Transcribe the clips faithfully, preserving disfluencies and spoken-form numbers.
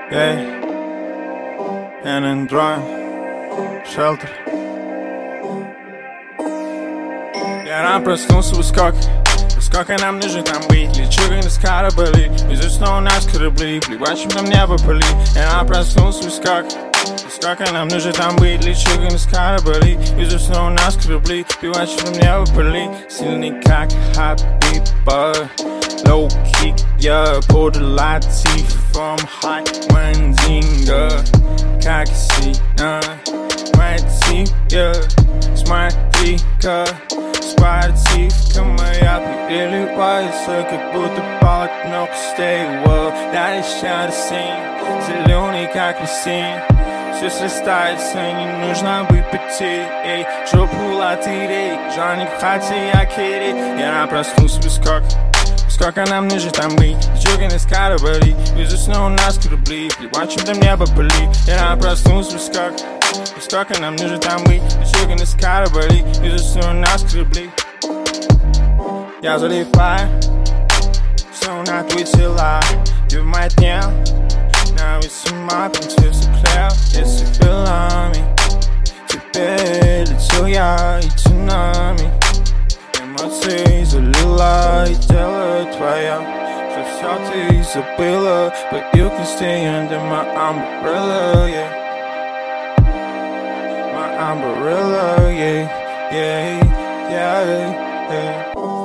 Эй, Android, Shelter. Я рано проснулся в скоке. Сколько нам нужно там быть? Лечу как на скоробали. Безусловно у нас корабли. Плевать, чем там небо пыли. Я рано проснулся в скоке. Сколько нам нужно там быть? Лечу как на скоробали. Безусловно у нас корабли. Плевать, чем там небо пыли. Сильный как Хабиба. Low kick, yeah, pull the lighty from high Manzinga. Как сильно, мотив, yeah, смотри-ка, спортивка моя переливается, как будто полотно stay well. Дальше синь, зеленый как весень. Все срастается, не нужно быть потерей. Эй, жопу латырей, жаник в хате я керей. Я проснулся без скока. Сколько нам нужно там быть? Чуки на скоробали. Безусловно у нас корабли. Плевать, чем там небо пыли. Я проснулся в скок. Сколько нам нужно там быть? Чуки на скоробали. Безусловно у нас корабли. Я залипаю. Все на твите лай. You might know. Now it's in my pinches of cloud. It's a filами. Теперь летел я и цунами. Эмоции залила и тело твое, что все ты забыла. But you can stay under my umbrella, yeah. My umbrella, yeah, yeah, yeah, yeah.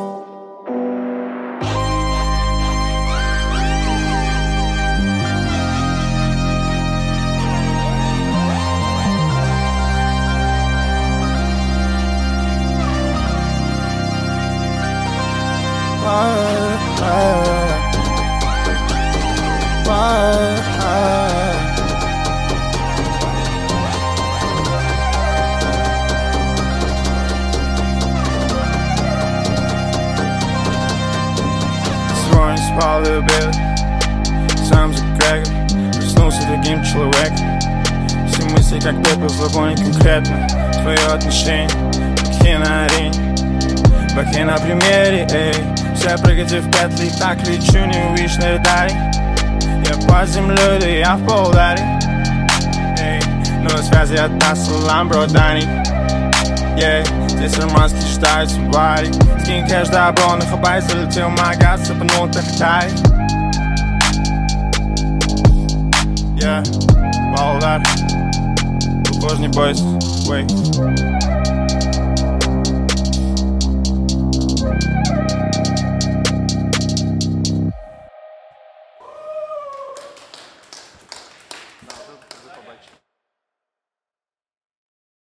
Why, why, why, why? Сегодня спал и убил, сам за Грегор. Проснулся другим человеком. Все мысли как пепел, злобо не конкретно. Твое отношение, баки на арене, баки на примере, эй. Все прыгайте в петли, так лечу, не увидишь на радаре. Я по земле, да я в полударе. Эй, но связи от нас салам, бро, Дани. Ей, здесь романски считаются вари. Скинь кэш, добро, на хабай, залетел в магаз, сыпанул тахтай. Я, полудар, похож не бойся, вей.